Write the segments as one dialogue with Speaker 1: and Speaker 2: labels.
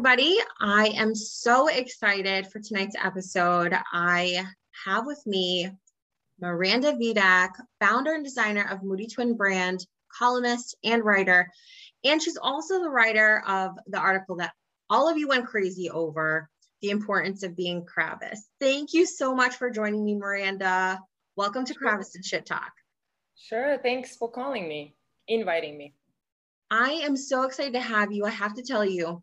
Speaker 1: everybody. I am so excited for tonight's episode. I have with me Miranda Vidak, founder and designer of Moody Twin brand, columnist and writer. And she's also the writer of the article that all of you went crazy over, The Importance of Being Kravis. Thank you so much for joining me, Miranda. Welcome to Kravis and Shit Talk.
Speaker 2: Sure. Thanks for calling me, inviting me.
Speaker 1: I am so excited to have you. I have to tell you,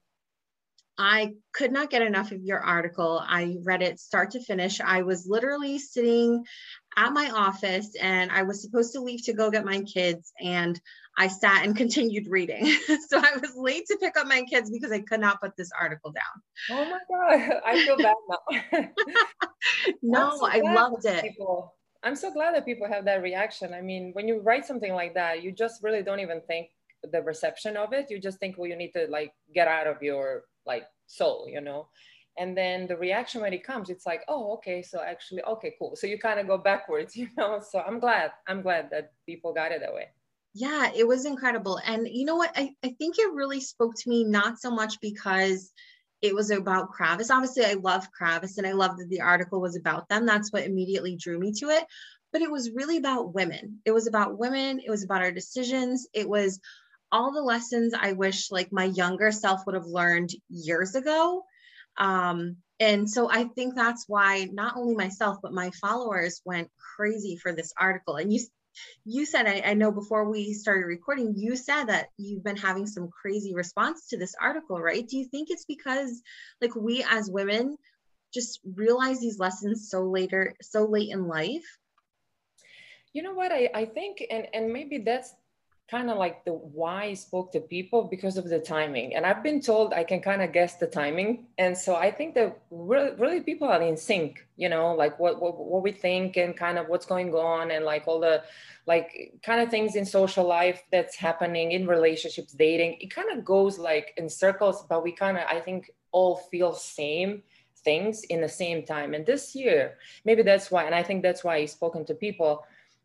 Speaker 1: I could not get enough of your article. I read it start to finish. I was literally sitting at my office and I was supposed to leave to go get my kids, and I sat and continued reading. So I was late to pick up my kids because I could not put this article down.
Speaker 2: Oh my God, I feel bad now.
Speaker 1: No, I loved it.
Speaker 2: I'm so glad that people have that reaction. I mean, when you write something like that, you just really don't even think the reception of it. You just think, well, you need to like get out of your soul, and then the reaction when it comes, it's like, oh, okay, so actually, okay, cool. So you kind of go backwards, so I'm glad that people got it that way.
Speaker 1: Yeah, it was incredible. And you know what, I think it really spoke to me, not so much because it was about Kravis. Obviously I love Kravis and I love that the article was about them. That's what immediately drew me to it. But it was really about women. It was about women. It was about our decisions. It was all the lessons I wish like my younger self would have learned years ago. And so I think that's why not only myself, but my followers went crazy for this article. And you said, I know before we started recording, you said that you've been having some crazy response to this article, right? Do you think it's because like we as women just realize these lessons so late in life?
Speaker 2: You know what, I think, and maybe that's kind of like the why I spoke to people, because of the timing. And I've been told I can kind of guess the timing. And so I think that really people are in sync, like what we think and kind of what's going on, and like all the like kind of things in social life that's happening in relationships, dating. It kind of goes like in circles, but we kind of, I think, all feel same things in the same time. And this year, maybe that's why, and I think that's why I've spoken to people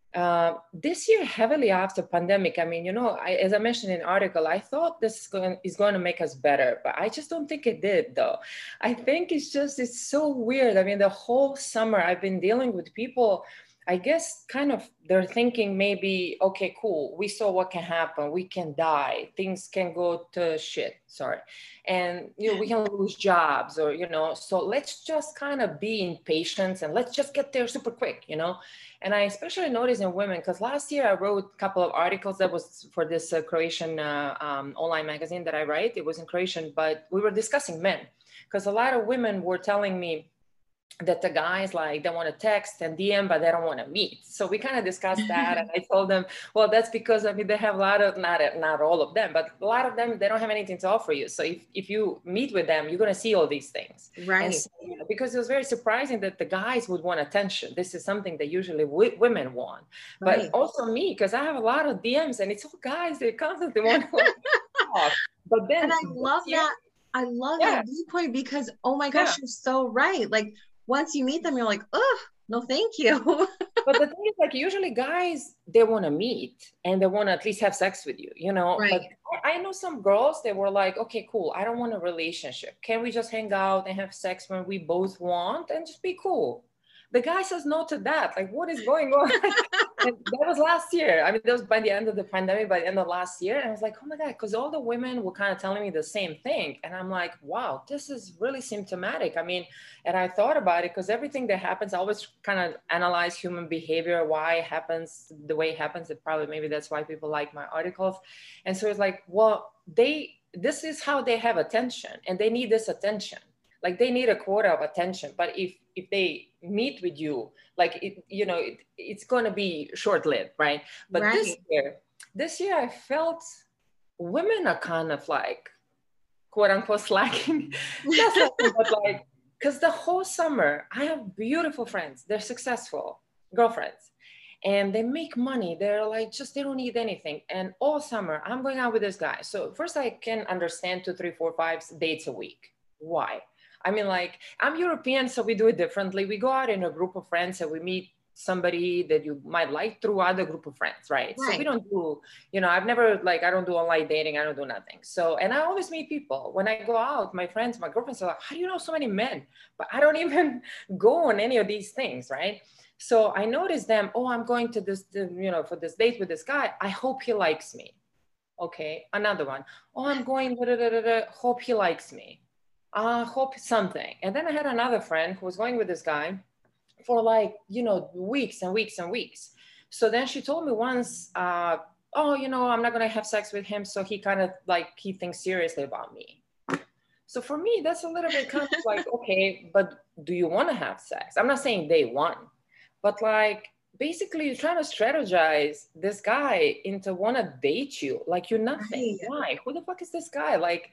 Speaker 2: this year heavily after pandemic. I mean, as I mentioned in the article, I thought this is going to make us better, but I just don't think it did though. I think it's so weird. I mean, the whole summer I've been dealing with people, I guess kind of they're thinking maybe, okay, cool, we saw what can happen. We can die. Things can go to shit, sorry. And, we can lose jobs or, so let's just kind of be in patience and let's just get there super quick, And I especially noticed in women, because last year I wrote a couple of articles that was for this Croatian online magazine that I write. It was in Croatian, but we were discussing men, because a lot of women were telling me that the guys like they want to text and DM, but they don't want to meet. So we kind of discussed that, and I told them, well, that's because they have a lot of not all of them, but a lot of them, they don't have anything to offer you. So if you meet with them, you're going to see all these things,
Speaker 1: right?
Speaker 2: So, because it was very surprising that the guys would want attention. This is something that usually women want,
Speaker 1: right.
Speaker 2: But also me, because I have a lot of DMs, and it's all guys. They constantly want to talk. But then,
Speaker 1: and I love that viewpoint, because oh my gosh, you're so right. Like, once you meet them, you're like, oh, no, thank you.
Speaker 2: But the thing is, like, usually guys, they want to meet and they want to at least have sex with you,
Speaker 1: Right.
Speaker 2: But I know some girls, they were like, okay, cool, I don't want a relationship. Can we just hang out and have sex when we both want and just be cool? The guy says no to that. Like, what is going on? And that was last year. I mean, that was by the end of the pandemic, by the end of last year. And I was like, oh my God, because all the women were kind of telling me the same thing. And I'm like, wow, this is really symptomatic. I mean, and I thought about it, because everything that happens, I always kind of analyze human behavior, why it happens the way it happens. And probably maybe that's why people like my articles. And so it's like, well, this is how they have attention, and they need this attention. Like, they need a quota of attention. But if they meet with you, like, it's going to be short-lived, right? But
Speaker 1: right.
Speaker 2: this year I felt women are kind of like, quote unquote, slacking. But like, because the whole summer I have beautiful friends. They're successful girlfriends, and they make money. They're like, they don't need anything. And all summer I'm going out with this guy. So first, I can understand 2, 3, 4, 5 dates a week. Why? I mean, like, I'm European, so we do it differently. We go out in a group of friends and we meet somebody that you might like through other group of friends, right? So we
Speaker 1: Right.
Speaker 2: don't do, you know, I've never like, I don't do online dating. I don't do nothing. So, and I always meet people when I go out, my friends, my girlfriends are like, how do you know so many men? But I don't even go on any of these things, right? So I noticed them, oh, I'm going to this, you know, for this date with this guy. I hope he likes me. Okay, another one. Oh, I'm going, da, da, da, da, da. Hope he likes me. Hope something. And then I had another friend who was going with this guy for like, you know, weeks and weeks and weeks. So then she told me once, oh, you know, I'm not going to have sex with him. So he kind of like, he thinks seriously about me. So for me, that's a little bit kind of like, okay, but do you want to have sex? I'm not saying day one, but like, basically you're trying to strategize this guy into want to date you. Like you're nothing.
Speaker 1: Right.
Speaker 2: Why? Who the fuck is this guy? Like,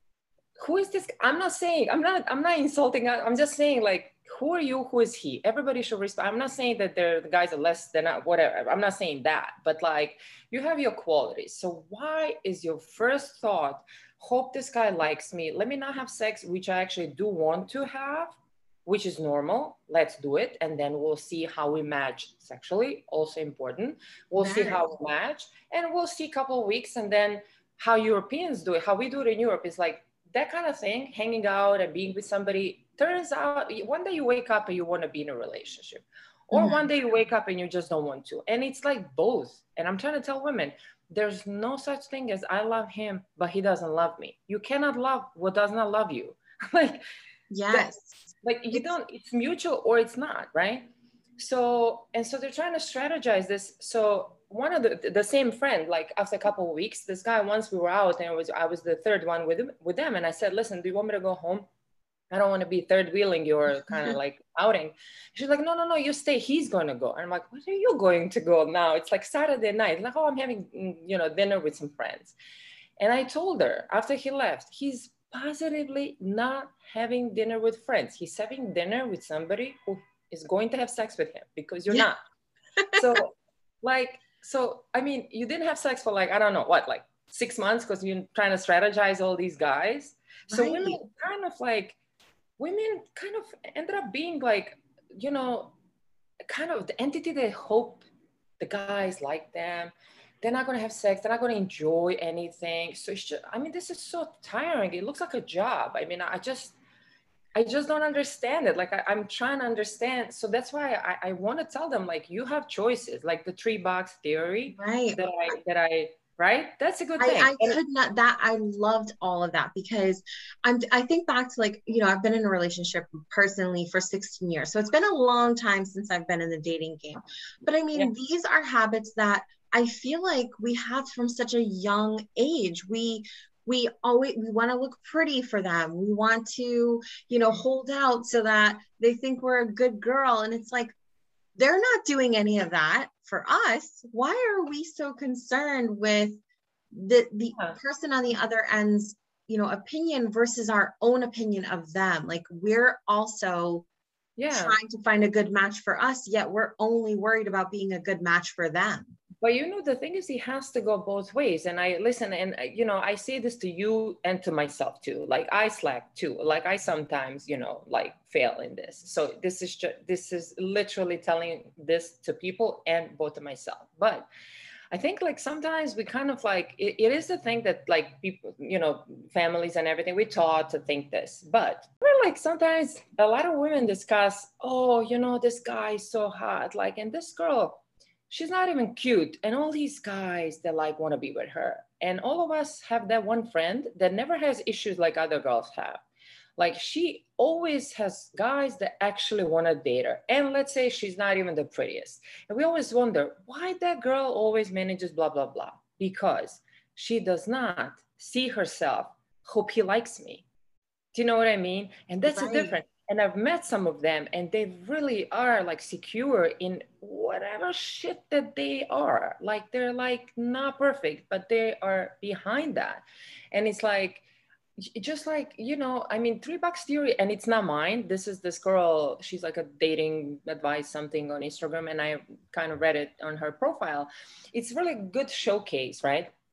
Speaker 2: who is this? I'm not saying, I'm not insulting. I'm just saying like, who are you? Who is he? Everybody should respect. I'm not saying that the guys are less than whatever. I'm not saying that, but like you have your qualities. So why is your first thought, hope this guy likes me. Let me not have sex, which I actually do want to have, which is normal. Let's do it. And then we'll see how we match sexually. Also important. We'll see
Speaker 1: Very.
Speaker 2: how we match and we'll see a couple of weeks. And then how Europeans do it, how we do it in Europe is like, that kind of thing, hanging out and being with somebody, turns out one day you wake up and you want to be in a relationship. Or one day you wake up and you just don't want to. And it's like both. And I'm trying to tell women, there's no such thing as I love him, but he doesn't love me. You cannot love what does not love you. like,
Speaker 1: Yes.
Speaker 2: like you don't, it's mutual or it's not, right? So, and so they're trying to strategize this. So one of the same friend, like after a couple of weeks, this guy, once we were out and I was the third one with them. And I said, listen, do you want me to go home? I don't want to be third wheeling your kind of like outing. She's like, no, you stay. He's going to go. And I'm like, what are you going to go now? It's like Saturday night. Like, oh, I'm having, you know, dinner with some friends. And I told her after he left, he's positively not having dinner with friends. He's having dinner with somebody who is going to have sex with him because you're not. So like, so, I mean, you didn't have sex for like, I don't know what, like 6 months because you're trying to strategize all these guys. So
Speaker 1: Right.
Speaker 2: women kind of ended up being like, you know, kind of the entity they hope the guys like them. They're not going to have sex. They're not going to enjoy anything. So it's just, I mean, this is so tiring. It looks like a job. I mean, I just don't understand it. Like I'm trying to understand. So that's why I want to tell them, like, you have choices, like the 3 box theory
Speaker 1: Right.
Speaker 2: right? That's a good thing.
Speaker 1: I could not that I loved all of that because I think back to like, you know, I've been in a relationship personally for 16 years. So it's been a long time since I've been in the dating game. But I mean, these are habits that I feel like we have from such a young age. We want to look pretty for them. We want to, you know, hold out so that they think we're a good girl. And it's like, they're not doing any of that for us. Why are we so concerned with the person on the other end's, you know, opinion versus our own opinion of them? Like we're also trying to find a good match for us, yet we're only worried about being a good match for them.
Speaker 2: But you know, the thing is, it has to go both ways. And I listen, and you know, I say this to you and to myself too. Like I slack too. Like I sometimes, you know, like fail in this. So this is literally telling this to people and both to myself. But I think like sometimes we kind of like it is the thing that like people, you know, families and everything, we taught to think this. But we're like sometimes a lot of women discuss, oh, you know, this guy is so hot, like, and this girl, she's not even cute. And all these guys that like want to be with her. And all of us have that one friend that never has issues like other girls have. Like she always has guys that actually want to date her. And let's say she's not even the prettiest. And we always wonder why that girl always manages blah, blah, blah. Because she does not see herself, hope he likes me. Do you know what I mean? And that's a difference. And I've met some of them and they really are like secure in whatever shit that they are. Like they're like not perfect, but they are behind that. And it's like, just like, you know, I mean, 3 box theory, and it's not mine. This is this girl, she's like a dating advice something on Instagram, and I kind of read it on her profile. It's really good showcase, right?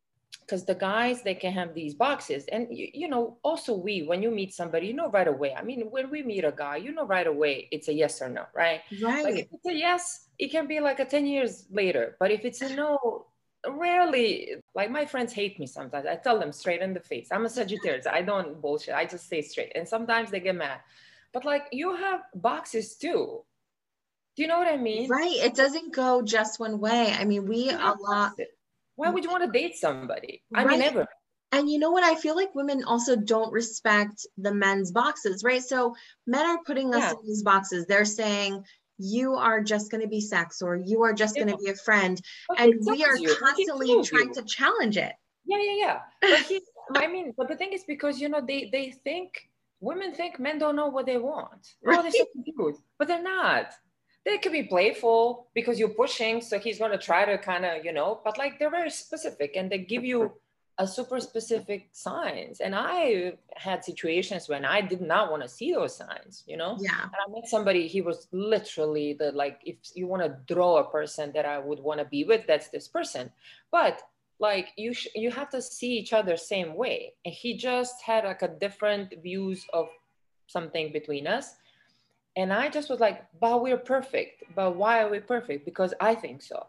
Speaker 2: because the guys, they can have these boxes. And, you know, also when you meet somebody, you know right away. I mean, when we meet a guy, you know right away it's a yes or no, right? Like if
Speaker 1: Right.
Speaker 2: it's a yes, it can be like a 10 years later. But if it's a no, rarely, like my friends hate me sometimes. I tell them straight in the face. I'm a Sagittarius. I don't bullshit. I just say straight. And sometimes they get mad. But like you have boxes too. Do you know what I mean?
Speaker 1: Right. It doesn't go just one way. I mean, we
Speaker 2: You
Speaker 1: a
Speaker 2: have
Speaker 1: lot,
Speaker 2: boxes. Why would you want to date somebody? I mean,
Speaker 1: right.
Speaker 2: never.
Speaker 1: And you know what? I feel like women also don't respect the men's boxes, right? So men are putting us
Speaker 2: Yeah.
Speaker 1: in these boxes. They're saying, you are just going to be sex, or you are just going to
Speaker 2: Yeah.
Speaker 1: be a friend.
Speaker 2: But he
Speaker 1: And we
Speaker 2: tells
Speaker 1: are
Speaker 2: you, he
Speaker 1: constantly
Speaker 2: told
Speaker 1: trying
Speaker 2: you.
Speaker 1: to challenge it.
Speaker 2: Yeah, yeah, yeah. But I mean, but the thing is because, you know, they think, women think men don't know what they want. Oh,
Speaker 1: Right.
Speaker 2: they're so cute, but they're not. They could be playful because you're pushing, so he's going to try to kind of, you know, but like they're very specific and they give you a super specific signs. And I had situations when I did not want to see those signs, you know.
Speaker 1: Yeah.
Speaker 2: And I met somebody, he was literally the, like, if you want to draw a person that I would want to be with, that's this person. But like you have to see each other same way, and he just had like a different views of something between us. And I just was like, but we're perfect. But why are we perfect? Because I think so.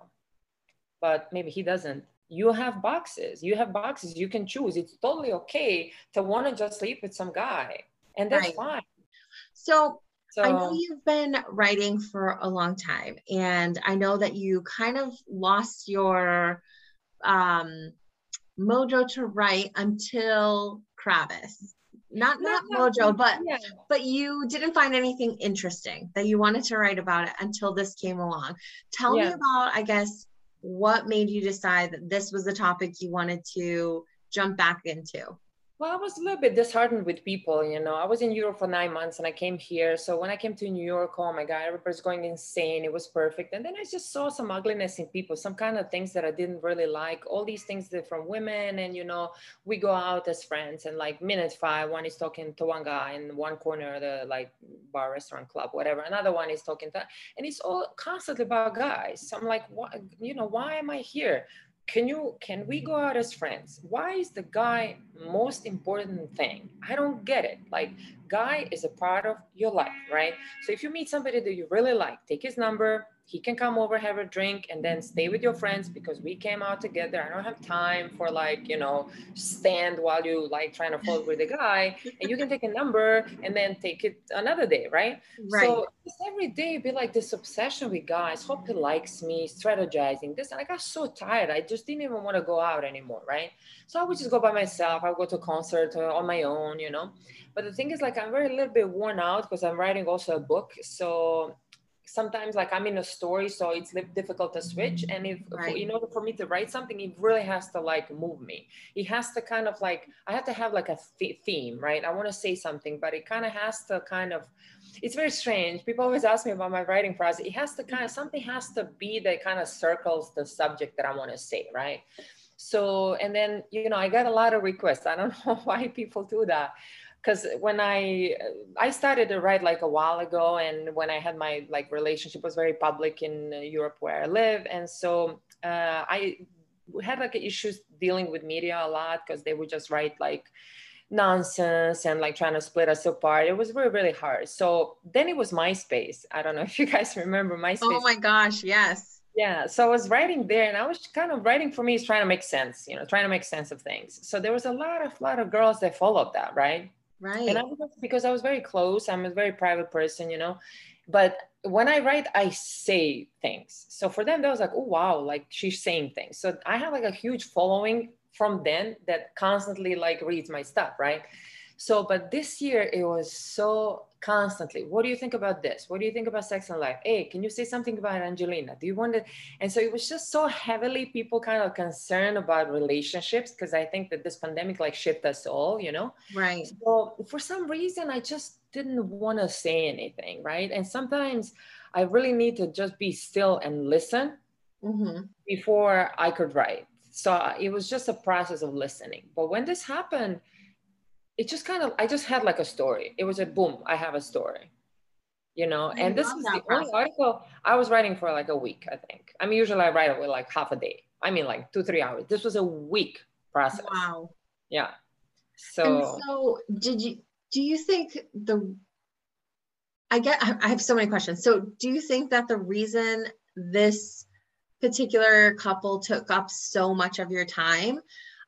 Speaker 2: But maybe he doesn't. You have boxes. You have boxes. You can choose. It's totally okay to want to just sleep with some guy. And that's
Speaker 1: Right.
Speaker 2: fine.
Speaker 1: So I know
Speaker 2: So
Speaker 1: you've been writing for a long time, and I know that you kind of lost your um, mojo to write until Kravis. Not
Speaker 2: not,
Speaker 1: mojo,
Speaker 2: yeah,
Speaker 1: but you didn't find anything interesting that you wanted to write about it until this came along. Tell me
Speaker 2: yeah.
Speaker 1: about, I guess, what made you decide that this was the topic you wanted to jump back into.
Speaker 2: Well, I was a little bit disheartened with people, you know. I was in Europe for 9 months and I came here. So when I came to New York, oh my God, everybody's going insane. It was perfect. And then I just saw some ugliness in people, some kind of things that I didn't really like. All these things that from women. And, you know, we go out as friends and like minute five, one is talking to one guy in one corner of the like bar, restaurant, club, whatever. Another one is talking to, and it's all constantly about guys. So I'm like, what, you know, why am I here? Can we go out as friends? Why is the guy most important thing? I don't get it. Like, guy is a part of your life, right? So if you meet somebody that you really like, take his number. He can come over, have a drink, and then stay with your friends because we came out together. I don't have time for like, you know, stand while you like trying to flirt with the guy. And you can take a number and then take it another day, right?
Speaker 1: Right.
Speaker 2: So just every day be like this obsession with guys. Hope he likes me, strategizing this. And I got so tired. I just didn't even want to go out anymore, right? So I would just go by myself. I would go to a concert on my own, you know. But the thing is, like, I'm very a little bit worn out because I'm writing also a book. So sometimes like I'm in a story, so it's difficult to switch. And if
Speaker 1: Right.
Speaker 2: in order for me to write something, it really has to like move me. It has to kind of like, I have to have like a theme, right? I want to say something, but it kind of has to kind of, it's very strange. People always ask me about my writing process. It has to kind of, something has to be that kind of circles the subject that I want to say, right? So, and then, you know, I got a lot of requests. I don't know why people do that. Because when I started to write like a while ago, and when I had my like relationship was very public in Europe where I live. And so I had like issues dealing with media a lot because they would just write like nonsense and like trying to split us apart. It was really, really hard. So then it was MySpace. I don't know if you guys remember
Speaker 1: Oh
Speaker 2: MySpace.
Speaker 1: my gosh, yes.
Speaker 2: Yeah. So I was writing there, and I was kind of writing for me is trying to make sense, you know, trying to make sense of things. So there was a lot of girls that followed that, right? And I
Speaker 1: Right.
Speaker 2: was, because I was very close. I'm a very private person, you know. But when I write, I say things. So for them, that was like, oh wow, like she's saying things. So I have like a huge following from them that constantly like reads my stuff, right? So, but this year it was so constantly, what do you think about this? What do you think about Sex and Life? Hey, can you say something about Angelina? Do you want to? And so it was just so heavily people kind of concerned about relationships, because I think that this pandemic like shifted us all, you know?
Speaker 1: Right.
Speaker 2: So for some reason, I just didn't want to say anything, right? And sometimes I really need to just be still and listen
Speaker 1: Mm-hmm.
Speaker 2: before I could write. So it was just a process of listening. But when this happened, it just kind of, I just had like a story. It was a boom, I have a story, you know?
Speaker 1: I
Speaker 2: And this
Speaker 1: love
Speaker 2: was the
Speaker 1: that
Speaker 2: only
Speaker 1: process.
Speaker 2: article I was writing for like a week, I think. I mean, usually I write it with like half a day. I mean, like 2, 3 hours. This was a week process.
Speaker 1: Wow.
Speaker 2: Yeah.
Speaker 1: And
Speaker 2: So
Speaker 1: so do you think I have so many questions. So do you think that the reason this particular couple took up so much of your time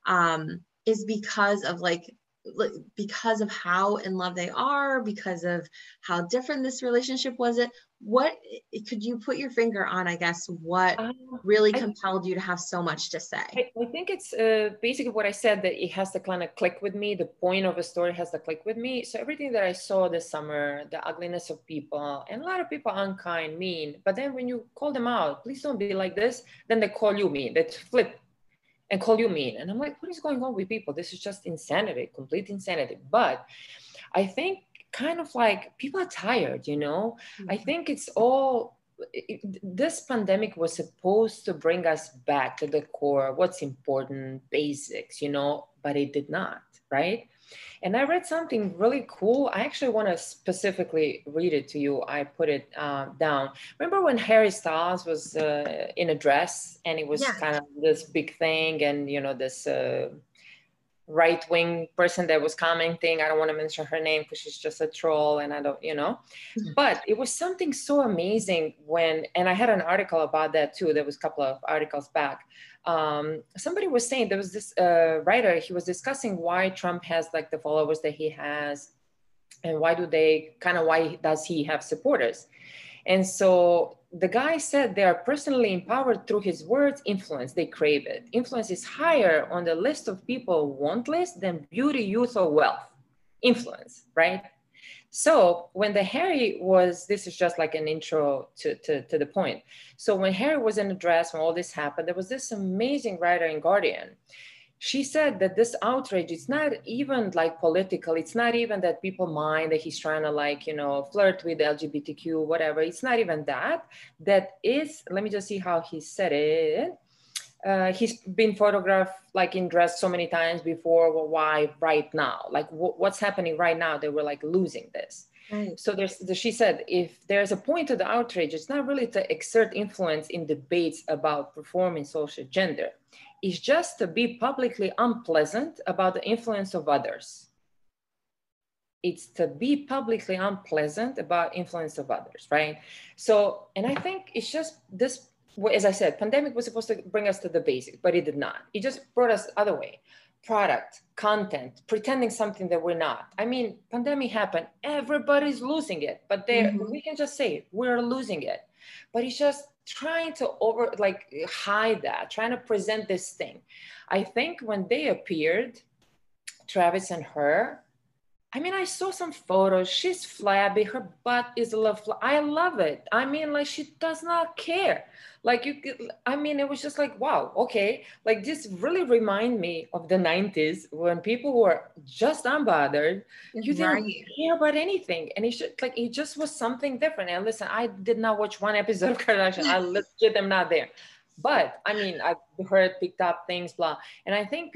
Speaker 1: is because of because of how in love they are, because of how different this relationship was? What could you put your finger on, I guess, what really
Speaker 2: I
Speaker 1: compelled you to have so much to say?
Speaker 2: I think it's basically what I said, that it has to kind of click with me. The point of a story has to click with me. So everything that I saw this summer, the ugliness of people, and a lot of people unkind, mean. But then when you call them out, please don't be like this, then they call you mean. They flip and call you mean. And I'm like, what is going on with people? This is just insanity, complete insanity. But I think kind of like people are tired, you know? I think it's all, this pandemic was supposed to bring us back to the core, what's important, basics, you know, but it did not, right? And I read something really cool. I actually want to specifically read it to you. I put it down. Remember when Harry Styles was in a dress, and it was
Speaker 1: Yeah.
Speaker 2: kind of this big thing, and, you know, this right-wing person that was commenting. I don't want to mention her name because she's just a troll, and I don't, you know, but it was something so amazing when, and I had an article about that too. There was a couple of articles back. Somebody was saying, there was this writer, he was discussing why Trump has like the followers that he has, and why does he have supporters? And so the guy said they are personally empowered through his words, influence, they crave it. Influence is higher on the list of people want list than beauty, youth, or wealth. Influence, right? So when the Harry was, this is just like an intro to the point. So when Harry was in the dress, when all this happened, there was this amazing writer in Guardian. She said that this outrage, it's not even like political. It's not even that people mind that he's trying to like, you know, flirt with LGBTQ, whatever. It's not even that. That is, let me just see how he said it. He's been photographed like in dress so many times before. Well, why right now? Like what's happening right now? They were like losing this.
Speaker 1: Right.
Speaker 2: So she said, if there's a point to the outrage, it's not really to exert influence in debates about performing social gender. It's just to be publicly unpleasant about the influence of others. It's to be publicly unpleasant about influence of others, right? So, and I think it's just this, as I said, pandemic was supposed to bring us to the basics, but it did not. It just brought us the other way. Product, content, pretending something that we're not. I mean, pandemic happened, everybody's losing it, but we can just say we're losing it. But it's just trying to hide that, trying to present this thing. I think when they appeared, Travis and her, I mean, I saw some photos. She's flabby. Her butt is a little I love it. I mean, like, she does not care. Like, it was just like, wow, okay. Like, this really remind me of the 90s when people were just unbothered. You didn't care about anything. And it just was something different. And listen, I did not watch one episode of Kardashian. I legit am not there. But I mean, I've heard, picked up things, blah. And I think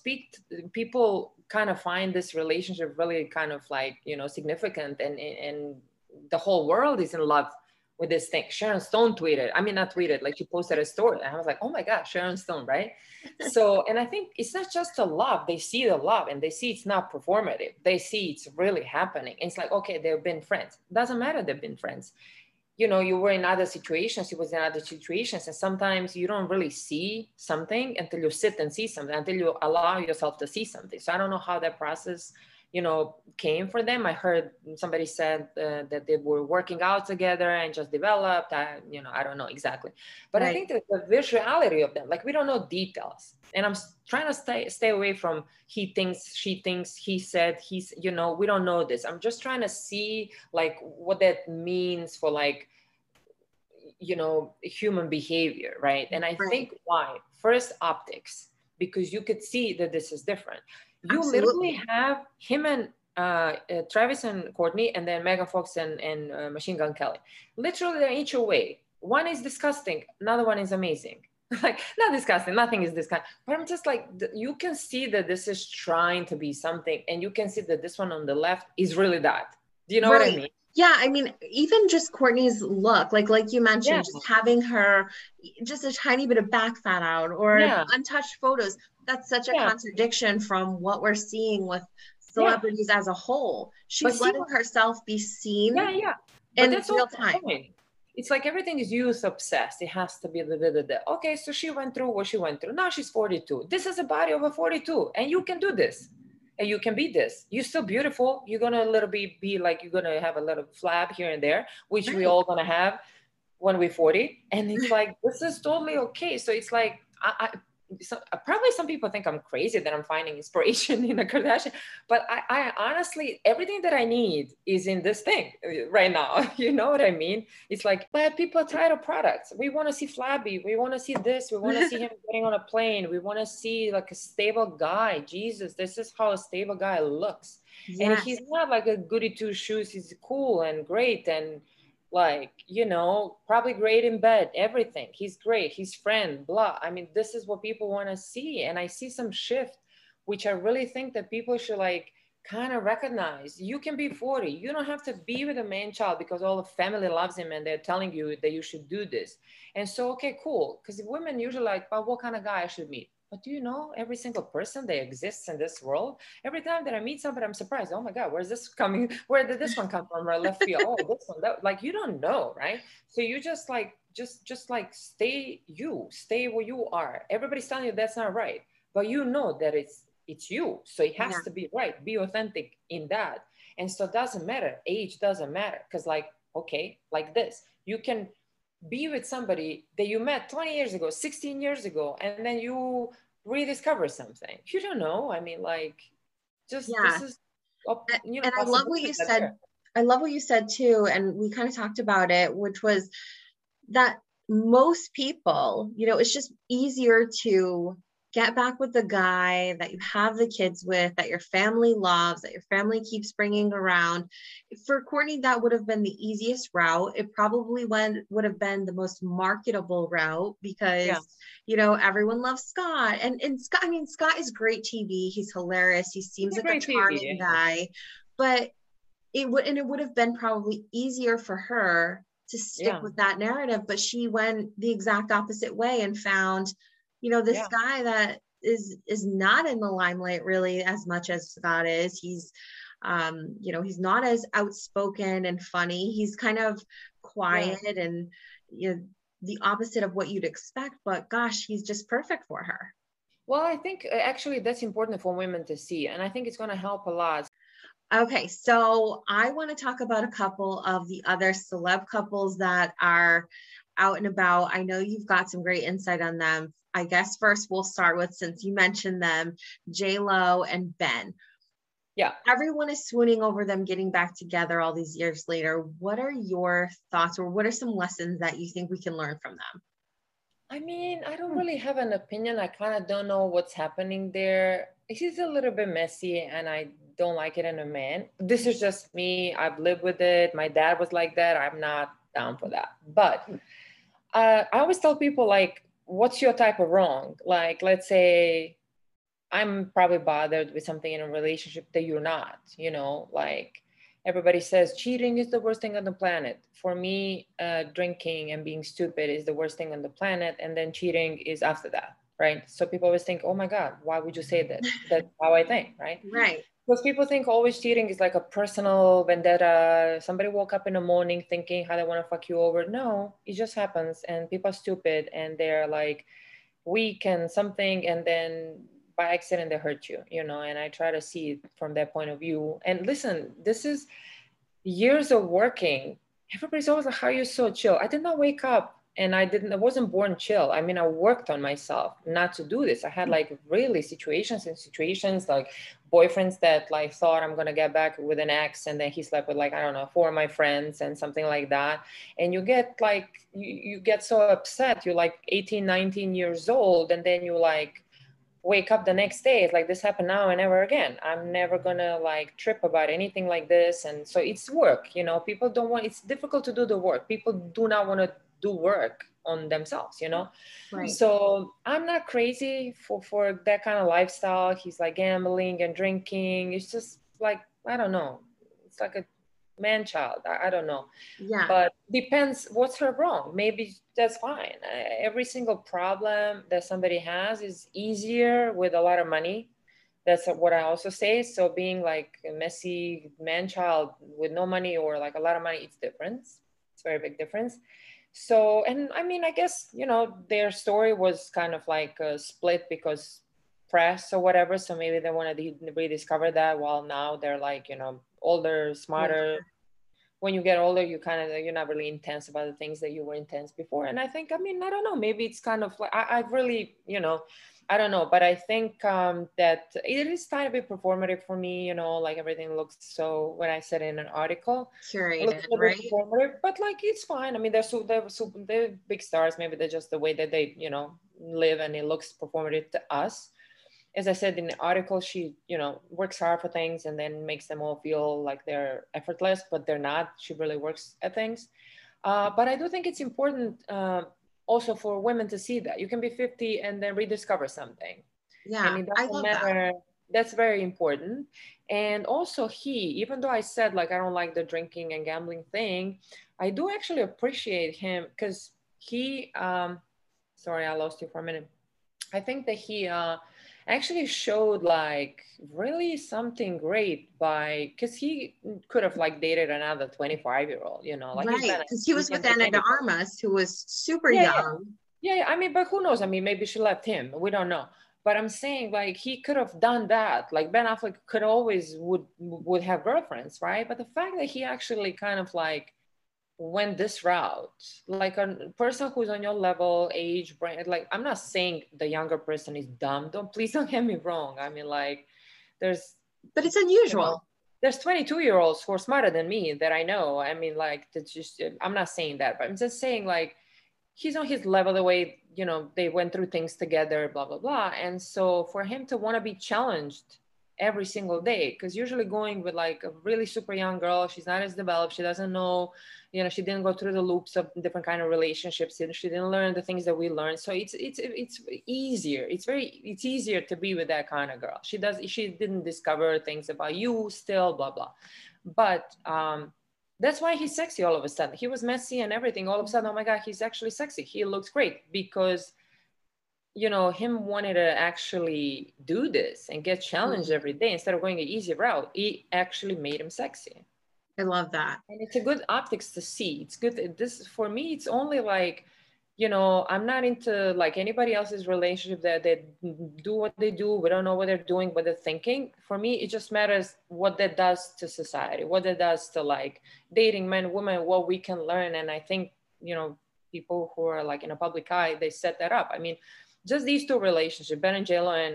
Speaker 2: people kind of find this relationship really kind of like, you know, significant, and the whole world is in love with this thing. Sharon Stone not tweeted, like she posted a story. And I was like, oh my God, Sharon Stone, right? So, and I think it's not just the love. They see the love and they see it's not performative. They see it's really happening. And it's like, okay, they've been friends. Doesn't matter they've been friends. You know, you were in other situations, he was in other situations, and sometimes you don't really see something until you sit and see something, until you allow yourself to see something. So I don't know how that process, you know, came for them. I heard somebody said that they were working out together and just developed. I don't know exactly. But I think that the visuality of them, like, we don't know details. And I'm trying to stay away from he thinks, she thinks, he said, he's, you know, we don't know this. I'm just trying to see like what that means for like, you know, human behavior, right? And I think why? First, optics, because you could see that this is different. You literally have him and Travis and Courtney, and then Megan Fox and Machine Gun Kelly. Literally, they're each away. One is disgusting, another one is amazing. Like, not disgusting, nothing is disgusting. But I'm just like, you can see that this is trying to be something, and you can see that this one on the left is really that. Do you know what I mean?
Speaker 1: Yeah, I mean, even just Courtney's look, like you
Speaker 2: Yeah,
Speaker 1: mentioned, just having her just a tiny bit of back fat out or
Speaker 2: yeah,
Speaker 1: untouched photos, that's such a
Speaker 2: yeah,
Speaker 1: contradiction from what we're seeing with
Speaker 2: yeah.
Speaker 1: celebrities as a whole.
Speaker 2: But
Speaker 1: She's
Speaker 2: see,
Speaker 1: letting herself be
Speaker 2: yeah,
Speaker 1: seen
Speaker 2: yeah. But
Speaker 1: in
Speaker 2: that's
Speaker 1: real
Speaker 2: also the
Speaker 1: time.
Speaker 2: point. It's like everything is youth obsessed. It has to be the. Okay, so she went through what she went through. Now she's 42. This is a body of a 42, and you can do this, and you can be this. You're still beautiful. You're gonna a little bit be like you're gonna have a little flab here and there, which we
Speaker 1: Right.
Speaker 2: all gonna have when we're 40. And it's like this is totally okay. So it's like probably some people think I'm crazy that I'm finding inspiration in a Kardashian, but I honestly, everything that I need is in this thing right now. You know what I mean? It's like, but people are tired of products. We want to see Flabby. We want to see this. We want to see him getting on a plane. We want to see like a stable guy. Jesus, this is how a stable guy looks. And
Speaker 1: Yes.
Speaker 2: he's not like a goody two shoes. He's cool and great and like, you know, probably great in bed, everything. He's great, he's friend, blah. I mean, this is what people want to see. And I see some shift, which I really think that people should like kind of recognize. You can be 40. You don't have to be with a man child because all the family loves him and they're telling you that you should do this. And so, okay, cool. Because women usually like, well, what kind of guy I should meet? But do you know every single person that exists in this world? Every time that I meet somebody, I'm surprised. Oh my God, where's this coming? Where did this one come from? Or left field? Oh, this one. That, like you don't know, right? So you just like just like stay you, stay where you are. Everybody's telling you that's not right, but you know that it's you. So it
Speaker 1: Yeah.
Speaker 2: has to be right. Be authentic in that. And so it doesn't matter. Age doesn't matter. Because like, okay, like this, you can be with somebody that you met 20 years ago, 16 years ago, and then you rediscover something. You don't know. I mean, like, just this
Speaker 1: Yeah.
Speaker 2: is, you know,
Speaker 1: And I love what you
Speaker 2: possibilities are
Speaker 1: said.
Speaker 2: there.
Speaker 1: I love what you said too. And we kind of talked about it, which was that most people, it's just easier to get back with the guy that you have the kids with, that your family loves, that your family keeps bringing around. For Courtney, that would have been the easiest route. It probably would have been the most marketable route
Speaker 2: Yeah,
Speaker 1: because, everyone loves Scott. And Scott, I mean, Scott is great TV. He's hilarious. He
Speaker 2: it's
Speaker 1: seems
Speaker 2: a
Speaker 1: like a
Speaker 2: great TV.
Speaker 1: charming
Speaker 2: Yeah,
Speaker 1: guy. But it would have been probably easier for her to stick
Speaker 2: yeah,
Speaker 1: with that narrative, but she went the exact opposite way and found this
Speaker 2: yeah.
Speaker 1: guy that is not in the limelight really as much as Scott is. He's not as outspoken and funny. He's kind of
Speaker 2: Yeah.
Speaker 1: quiet and the opposite of what you'd expect, but gosh, he's just perfect for her.
Speaker 2: Well, I think actually that's important for women to see, and I think it's going to help a lot.
Speaker 1: Okay, so I want to talk about a couple of the other celeb couples that are out and about. I know you've got some great insight on them. I guess first we'll start with, since you mentioned them, J Lo and Ben.
Speaker 2: Yeah.
Speaker 1: Everyone is swooning over them getting back together all these years later. What are your thoughts, or what are some lessons that you think we can learn from them?
Speaker 2: I mean, I don't really have an opinion. I kind of don't know what's happening there. It's a little bit messy and I don't like it in a man. This is just me. I've lived with it. My dad was like that. I'm not down for that. But I always tell people, like, what's your type of wrong? Like, let's say I'm probably bothered with something in a relationship that you're not, like everybody says cheating is the worst thing on the planet. For me, drinking and being stupid is the worst thing on the planet. And then cheating is after that, right? So people always think, oh my God, why would you say that? That's how I think, right?
Speaker 1: Right.
Speaker 2: Because people think always cheating is like a personal vendetta. Somebody woke up in the morning thinking how they want to fuck you over. No, it just happens. And people are stupid and they're like, weak and something, and then by accident they hurt you, and I try to see it from that point of view. And listen, this is years of working. Everybody's always like, how are you so chill? I did not wake up and I wasn't born chill. I mean, I worked on myself not to do this. I had like really situations like boyfriends that like thought I'm gonna get back with an ex and then he slept with like, I don't know, four of my friends and something like that. And you get like you get so upset. You're like 18, 19 years old, and then you like wake up the next day, it's like this happened now and never again. I'm never gonna like trip about anything like this. And so it's work, people don't want, it's difficult to do the work. People do not want to do work on themselves.
Speaker 1: Right.
Speaker 2: So I'm not crazy for that kind of lifestyle. He's like gambling and drinking. It's just like, I don't know, it's like a man-child. I don't know.
Speaker 1: Yeah.
Speaker 2: But depends what's her wrong. Maybe that's fine. Every single problem that somebody has is easier with a lot of money. That's what I also say. So being like a messy man-child with no money or like a lot of money, it's different. It's a very big difference. So, and I mean, I guess, you know, their story was kind of like a split because press or whatever. So maybe they want to rediscover that, while now they're like, you know, older, smarter. When you get older, you kind of, you're not really intense about the things that you were intense before. And I think, I mean, I don't know, maybe it's kind of like, I've really, you know, I don't know, but I think that it is kind of a bit performative for me, you know, like everything looks so, when I said in an article, it looks
Speaker 1: Curated,
Speaker 2: a bit
Speaker 1: right?
Speaker 2: performative, but like it's fine. I mean, they're big stars. Maybe they're just the way that they, you know, live, and it looks performative to us. As I said in the article, she, you know, works hard for things and then makes them all feel like they're effortless, but they're not. She really works at things. But I do think it's important also for women to see that you can be 50 and then rediscover something. And
Speaker 1: Yeah,
Speaker 2: it
Speaker 1: I
Speaker 2: doesn't
Speaker 1: love that.
Speaker 2: matter. That's very important. And also even though I said like I don't like the drinking and gambling thing, I do actually appreciate him because he, sorry, I lost you for a minute. I think that he actually showed like really something great by, because he could have like dated another 25-year-old, you know, like he's
Speaker 1: Right.
Speaker 2: been,
Speaker 1: Because he
Speaker 2: he
Speaker 1: was
Speaker 2: can
Speaker 1: with
Speaker 2: date
Speaker 1: Anna de
Speaker 2: anybody.
Speaker 1: Armas, who was super
Speaker 2: Yeah, yeah.
Speaker 1: young.
Speaker 2: Yeah, yeah. I mean, but who knows? I mean, maybe she left him. We don't know. But I'm saying like he could have done that. Like Ben Affleck could always would have girlfriends, right? But the fact that he actually kind of like went this route, like a person who's on your level, age, brain, like I'm not saying the younger person is dumb. Please don't get me wrong. I mean, like there's,
Speaker 1: But it's
Speaker 2: you know,
Speaker 1: unusual.
Speaker 2: there's 22-year-olds who are smarter than me that I know. I mean, like that's just, I'm not saying that, but I'm just saying like he's on his level, the way, you know, they went through things together, blah blah blah. And so for him to want to be challenged every single day, because usually going with like a really super young girl, she's not as developed, she doesn't know, you know, she didn't go through the loops of different kind of relationships, and she didn't learn the things that we learned. So it's easier, it's easier to be with that kind of girl. She didn't discover things about you still, blah blah. But that's why he's sexy all of a sudden. He was messy and everything. All of a sudden, oh my God, he's actually sexy. He looks great because, you know, him wanting to actually do this and get challenged every day instead of going an easy route, it actually made him sexy.
Speaker 1: I love that.
Speaker 2: And it's a good optics to see. It's good. This, for me, it's only like, you know, I'm not into like anybody else's relationship that they do what they do. We don't know what they're doing, what they're thinking. For me, it just matters what that does to society, what that does to like dating men, women, what we can learn. And I think, you know, people who are like in a public eye, they set that up. I mean, just these two relationships, Ben and JLo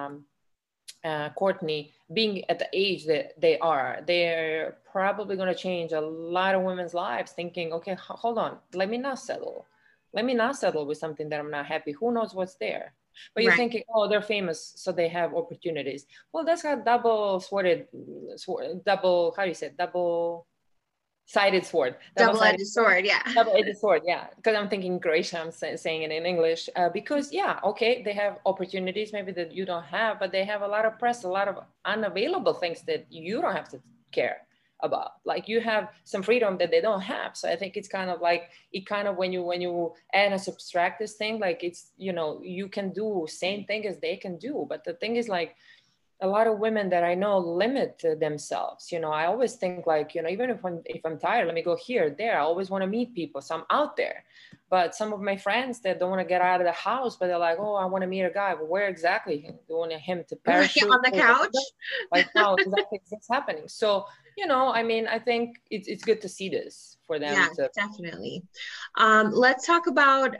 Speaker 2: and Courtney, being at the age that they are, they're probably going to change a lot of women's lives thinking, okay, hold on, let me not settle. Let me not settle with something that I'm not happy. Who knows what's there? But you're
Speaker 1: Right.
Speaker 2: thinking, oh, they're famous, so they have opportunities. Well, that's got double, how do you say it? Double-sided sword. Double-sided
Speaker 1: Double-edged sword. Yeah.
Speaker 2: double-edged sword, yeah, because I'm thinking Croatian, I'm saying it in English, because yeah, okay, they have opportunities maybe that you don't have, but they have a lot of press, a lot of unavailable things that you don't have to care about. Like you have some freedom that they don't have. So I think it's kind of like, it kind of, when you add and subtract this thing, like it's, you know, you can do same thing as they can do. But the thing is like, a lot of women that I know limit themselves. You know, I always think like, you know, even if I'm tired, let me go here, there. I always want to meet people. So I'm out there. But some of my friends that don't want to get out of the house, but they're like, oh, I want to meet a guy. Well, where exactly? Do you want him to
Speaker 1: Right
Speaker 2: parachute?
Speaker 1: on the couch.
Speaker 2: Like how exactly is this happening? So, you know, I mean, I think it's good to see this for them
Speaker 1: Yeah,
Speaker 2: to.
Speaker 1: definitely. Let's talk about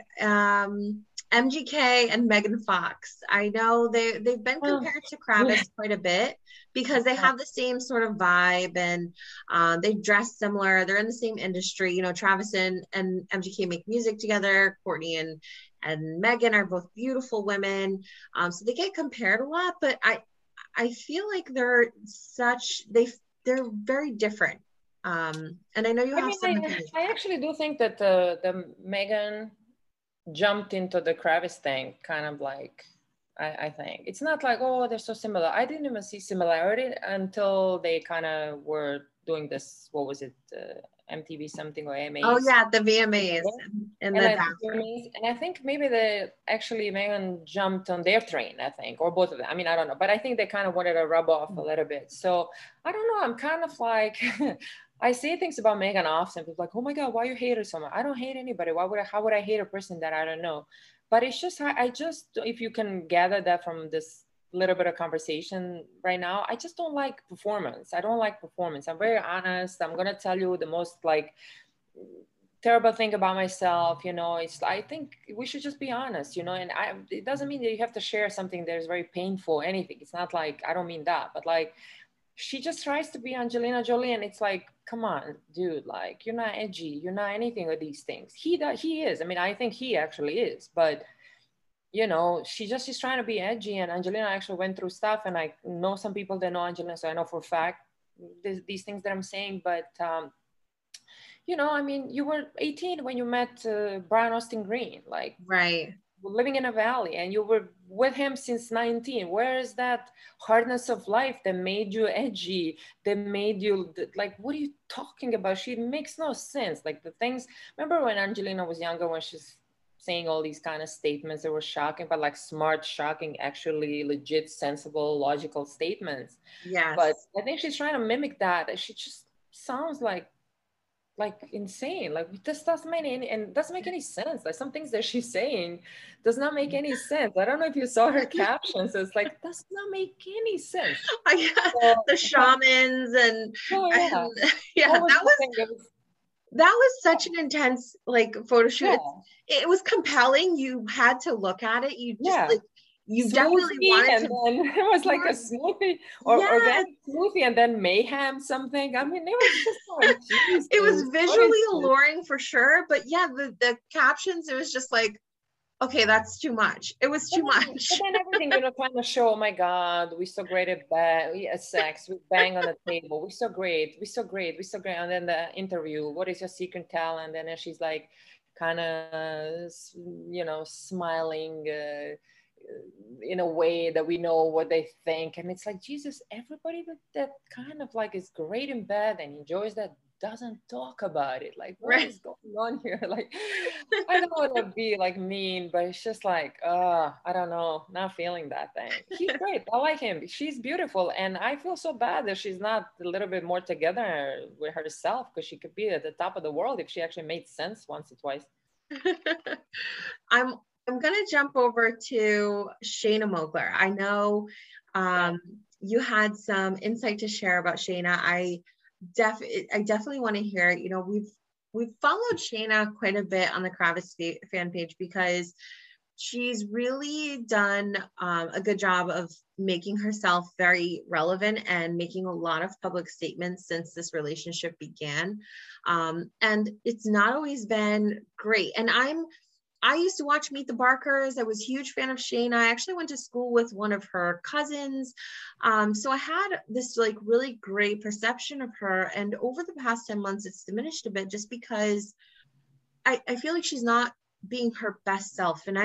Speaker 1: MGK and Megan Fox. I know they've been
Speaker 2: Oh,
Speaker 1: compared to
Speaker 2: yeah.
Speaker 1: Kravis quite a bit because they have the same sort of vibe, and they dress similar. They're in the same industry. You know, Travis and MGK make music together. Courtney and Megan are both beautiful women. So they get compared a lot, but I feel like they're very different. And I know you
Speaker 2: I
Speaker 1: have
Speaker 2: mean,
Speaker 1: some opinions.
Speaker 2: I actually do think that the Megan jumped into the Kravis thing kind of like, I think it's not like, oh, they're so similar. I didn't even see similarity until they kind of were doing this, what was it, MTV something or
Speaker 1: Oh
Speaker 2: AMAs.
Speaker 1: yeah, the VMAs and
Speaker 2: And
Speaker 1: the
Speaker 2: I,
Speaker 1: DAFRA.
Speaker 2: and I think maybe actually Meghan jumped on their train, I think, or both of them. I mean, I don't know, but I think they kind of wanted to rub off a little bit. So I don't know. I'm kind of like, I say things about Meghan often. People are like, oh my God, why you hate her so much? I don't hate anybody. How would I hate a person that I don't know? But it's just, I just, if you can gather that from this little bit of conversation right now, I just don't like performance. I don't like performance. I'm very honest. I'm going to tell you the most like terrible thing about myself, you know. It's, I think we should just be honest, you know. And it doesn't mean that you have to share something that is very painful, anything. It's not like, I don't mean that, but like, she just tries to be Angelina Jolie, and it's like, come on, dude, like, you're not edgy, you're not anything of these things. He is. I mean, I think he actually is, but you know, she's trying to be edgy. And Angelina actually went through stuff, and I know some people that know Angelina, so I know for a fact these things that I'm saying. But you know, I mean, you were 18 when you met Brian Austin Green, like,
Speaker 1: Right.
Speaker 2: living in a valley, and you were with him since 19. Where is that hardness of life that made you edgy, that made you like, what are you talking about? She makes no sense. Like the things, remember when Angelina was younger, when she's saying all these kind of statements that were shocking, but like smart, shocking, actually legit, sensible, logical statements.
Speaker 1: Yes.
Speaker 2: But I think she's trying to mimic that. She just sounds like insane. Like, this doesn't make any sense. Like, some things that she's saying does not make any sense. I don't know if you saw her captions. It's like, does not make any sense.
Speaker 1: The shamans and
Speaker 2: yeah,
Speaker 1: that was such an intense like photo shoot. It was compelling. You had to look at it. You just like, you smoothie, definitely wanted to.
Speaker 2: And then it was like a smoothie or organic smoothie, and then mayhem something. I mean, it was just like, Jesus,
Speaker 1: it was visually alluring for sure. But yeah, the captions, it was just like, okay, that's too much. It was too much.
Speaker 2: But then everything, you know, trying to show, oh my God, we're so great at sex. We bang on the table. We're so great. We're so great. We're so great. And then the interview, what is your secret talent? And then she's like, kind of, you know, smiling in a way that we know what they think. And it's like, Jesus, everybody that kind of like is great in bed and enjoys that doesn't talk about it. Like, what is going on here? Like, I don't want to be like mean, but it's just like, I don't know, not feeling that thing. He's great. I like him. She's beautiful. And I feel so bad that she's not a little bit more together with herself, because she could be at the top of the world if she actually made sense once or twice.
Speaker 1: I'm going to jump over to Shayna Mogler. I know you had some insight to share about Shayna. I definitely want to hear it. You know, we've followed Shayna quite a bit on the Kravitz fan page, because she's really done a good job of making herself very relevant and making a lot of public statements since this relationship began. And it's not always been great. And I used to watch Meet the Barkers. I was a huge fan of Shayna. I actually went to school with one of her cousins. So I had this like really great perception of her. And over the past 10 months, it's diminished a bit, just because I feel like she's not being her best self. And I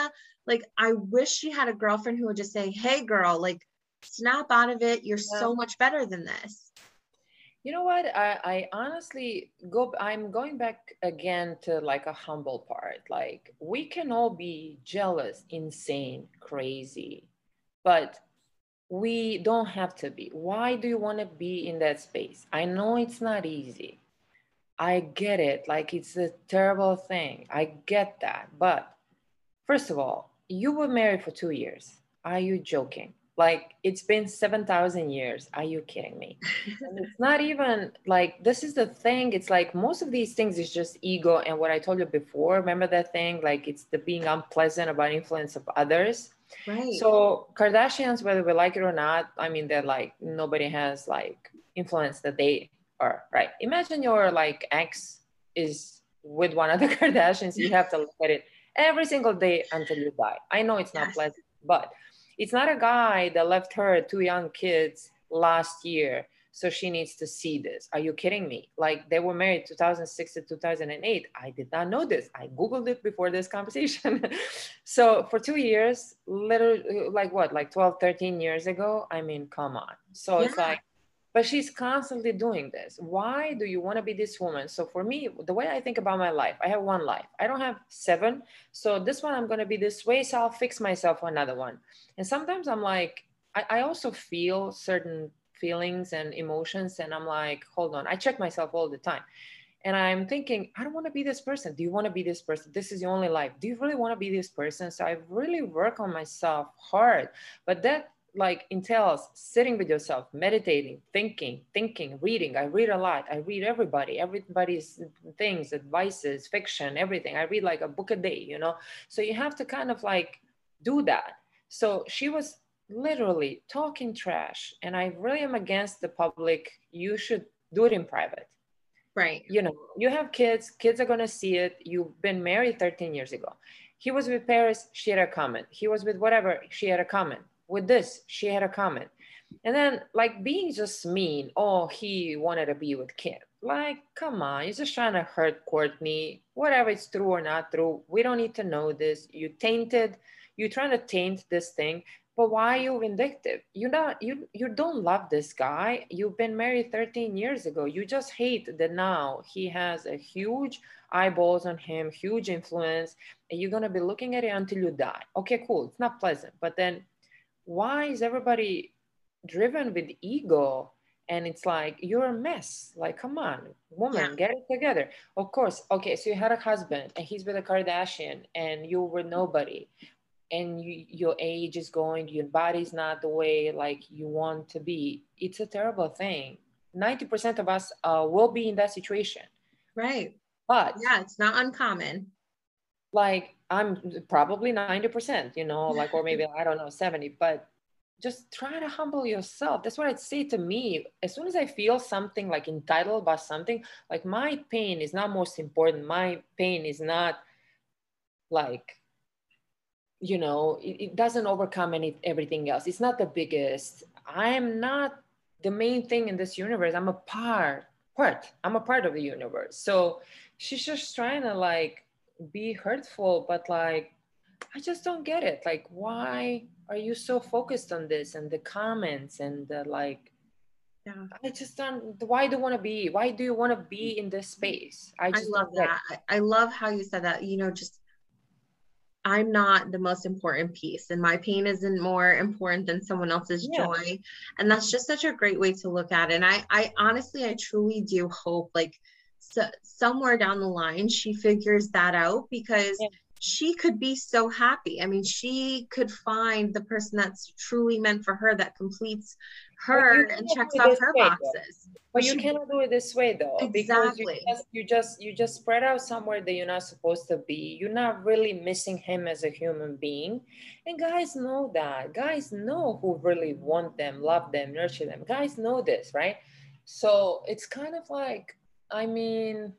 Speaker 1: wish she had a girlfriend who would just say, hey girl, like, snap out of it. You're so much better than this.
Speaker 2: You know what? I honestly I'm going back again to like a humble part. Like, we can all be jealous, insane, crazy, but we don't have to be. Why do you want to be in that space? I know it's not easy. I get it. Like, it's a terrible thing. I get that. But first of all, you were married for 2 years. Are you joking? Like, it's been 7,000 years. Are you kidding me? And it's not even like, this is the thing. It's like, most of these things is just ego. And what I told you before, remember that thing? Like, it's the being unpleasant about influence of others.
Speaker 1: Right.
Speaker 2: So Kardashians, whether we like it or not, I mean, they're like, nobody has like influence that they are, right? Imagine your like ex is with one of the Kardashians. You have to look at it every single day until you die. I know it's not pleasant, but it's not a guy that left her 2 young kids last year, so she needs to see this. Are you kidding me? Like, they were married 2006 to 2008. I did not know this. I Googled it before this conversation. So for 2 years, literally, like what, like 12, 13 years ago? I mean, come on. So it's like, but she's constantly doing this. Why do you want to be this woman? So for me, the way I think about my life, I have one life. I don't have seven. So this one, I'm going to be this way. So I'll fix myself for another one. And sometimes I'm like, I also feel certain feelings and emotions. And I'm like, hold on. I check myself all the time. And I'm thinking, I don't want to be this person. Do you want to be this person? This is your only life. Do you really want to be this person? So I really work on myself hard. But that like entails sitting with yourself, meditating, thinking, reading. I read a lot. I read everybody's things, advices, fiction, everything. I read like a book a day, you know? So you have to kind of like do that. So she was literally talking trash. And I really am against the public. You should do it in private.
Speaker 1: Right.
Speaker 2: You know, you have kids are going to see it. You've been married 13 years ago. He was with Paris, she had a comment. He was with whatever, she had a comment. With this, she had a comment. And then like being just mean, oh, he wanted to be with Kim. Like, come on, you're just trying to hurt Courtney. Whatever it's true or not true, we don't need to know this. You're trying to taint this thing. But why are you vindictive? You don't love this guy. You've been married 13 years ago. You just hate that now he has a huge eyeballs on him, huge influence, and you're gonna be looking at it until you die. Okay, cool. It's not pleasant. But then why is everybody driven with ego? And it's like you're a mess. Like, come on, woman, get it together. Of course. Okay, so you had a husband and he's with a Kardashian and you were nobody, and your age is going, your body's not the way like you want to be. It's a terrible thing. 90% of us will be in that situation.
Speaker 1: Right.
Speaker 2: But
Speaker 1: yeah, it's not uncommon.
Speaker 2: Like I'm probably 90%, you know, like, or maybe, I don't know, 70, but just try to humble yourself. That's what I'd say to me. As soon as I feel something like entitled about something, like my pain is not most important. My pain is not like, you know, it doesn't overcome everything else. It's not the biggest. I am not the main thing in this universe. I'm a part. I'm a part of the universe. So she's just trying to like be hurtful, but like I just don't get it. Like, why are you so focused on this and the comments and the like?
Speaker 1: Yeah.
Speaker 2: I just don't. Why do you want to be? Why do you want to be in this space? I just
Speaker 1: love
Speaker 2: don't get
Speaker 1: that. I love how you said that. You know, just I'm not the most important piece, and my pain isn't more important than someone else's joy. And that's just such a great way to look at it. And I honestly, I truly do hope like somewhere down the line, she figures that out, because she could be so happy. I mean, she could find the person that's truly meant for her, that completes her and checks off her boxes.
Speaker 2: But you cannot do it this way though,
Speaker 1: exactly.
Speaker 2: Because you just spread out somewhere that you're not supposed to be. You're not really missing him as a human being. And guys know that. Guys know who really want them, love them, nurture them. Guys know this, right? So it's kind of like, I mean,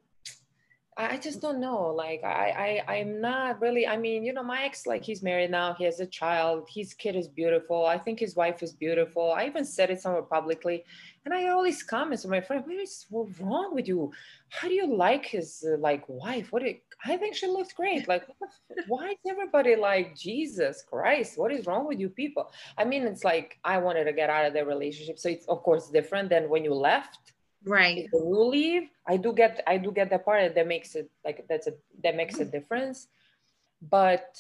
Speaker 2: I just don't know. Like I'm not really, I mean, you know, my ex, like he's married now, he has a child, his kid is beautiful. I think his wife is beautiful. I even said it somewhere publicly. And I get all these comments from my friend, what's wrong with you? How do you like his like wife? I think she looks great. Like, why is everybody like, Jesus Christ, what is wrong with you people? I mean, it's like, I wanted to get out of the relationship. So it's of course different than when you left.
Speaker 1: Right.
Speaker 2: If you leave, I do get that part that makes it like, that makes a difference. But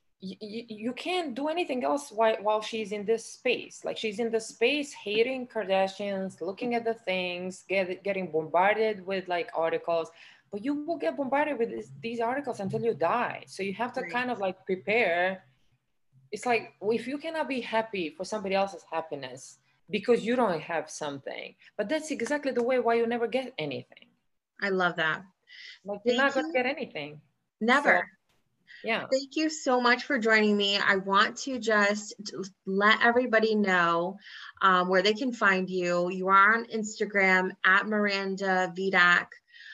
Speaker 2: you can't do anything else while she's in this space. Like she's in the space hating Kardashians, looking at the things, getting bombarded with like articles, but you will get bombarded with these articles until you die. So you have to kind of like prepare. It's like, if you cannot be happy for somebody else's happiness because you don't have something, but that's exactly the way why you never get anything.
Speaker 1: I love that.
Speaker 2: Like you're not gonna get anything.
Speaker 1: Never.
Speaker 2: So, yeah.
Speaker 1: Thank you so much for joining me. I want to just let everybody know where they can find you. You are on Instagram at Miranda Vidak.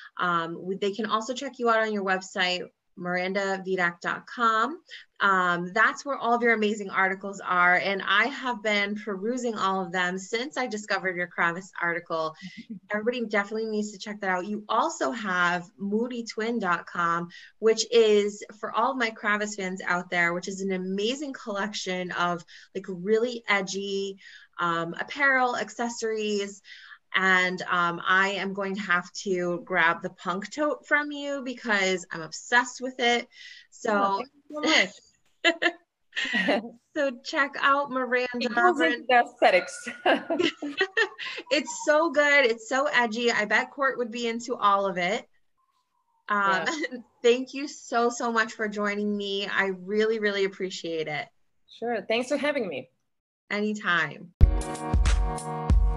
Speaker 1: They can also check you out on your website, mirandavidak.com. That's where all of your amazing articles are. And I have been perusing all of them since I discovered your Kravis article. Everybody definitely needs to check that out. You also have moodytwin.com, which is for all of my Kravis fans out there, which is an amazing collection of like really edgy apparel, accessories. And I am going to have to grab the punk tote from you because I'm obsessed with it.
Speaker 2: Oh,
Speaker 1: So,
Speaker 2: thank you so much.
Speaker 1: so check out
Speaker 2: It
Speaker 1: Miranda.
Speaker 2: goes into the aesthetics.
Speaker 1: It's so good. It's so edgy. I bet Court would be into all of it. Um,
Speaker 2: Yeah,
Speaker 1: thank you so, so much for joining me. I really, really appreciate it.
Speaker 2: sure. Thanks for having me.
Speaker 1: Anytime.